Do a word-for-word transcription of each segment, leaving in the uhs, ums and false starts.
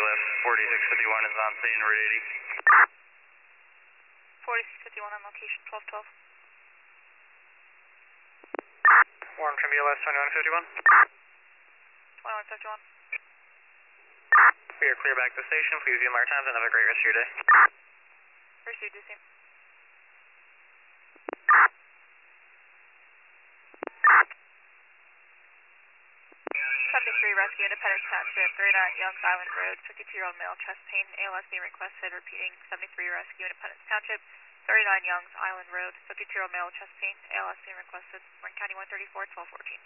left, forty-six fifty-one is on scene, Route eighty. forty-six fifty-one on location, twelve twelve. Warren from B L S twenty-one fifty-one. twenty-one fifty-one. We are clear back to the station. Please view our times and have a great rest of your day. Pursued, D C. seventy-three Rescue, Independence Township, thirty-nine Youngs Island Road, fifty-two-year-old male, chest pain, A L S being requested, repeating, seventy-three Rescue, Independence Township, thirty-nine Youngs Island Road, fifty-two-year-old male, chest pain, A L S being requested, Orange County one thirty-four, twelve fourteen.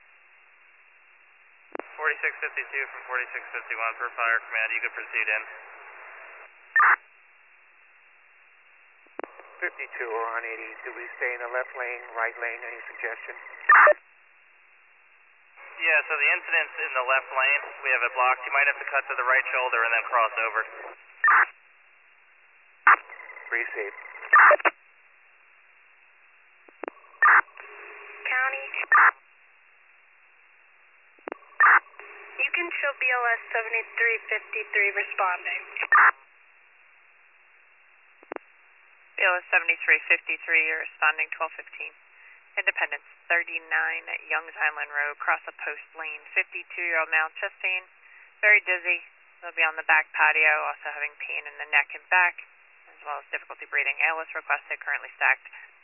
forty-six fifty-two from forty-six fifty-one per fire command, you can proceed in. fifty-two, we're on eighty. Do we stay in the left lane, right lane? Any suggestion? Yeah, so the incident's in the left lane. We have it blocked. You might have to cut to the right shoulder and then cross over. Receive. County. You can show B L S seventy-three fifty-three responding. B L S seventy-three fifty-three, you're responding twelve fifteen. Independence, thirty-nine Youngs Island Road, cross a post lane, fifty-two-year-old male, chest pain, very dizzy. They'll be on the back patio, also having pain in the neck and back, as well as difficulty breathing. A L S requested, currently stacked,